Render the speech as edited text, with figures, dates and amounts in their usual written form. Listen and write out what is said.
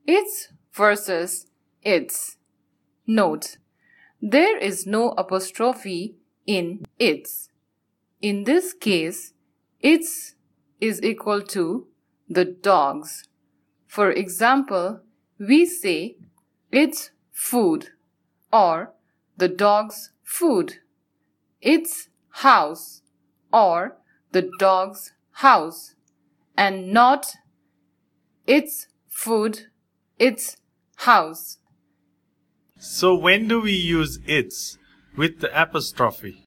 Its versus its. Note: there is no apostrophe in its. In this case, its is equal to the dog's. For example, we say its food or the dog's food, its house or the dog's house, and not its food, its house. So when do we use its with the apostrophe?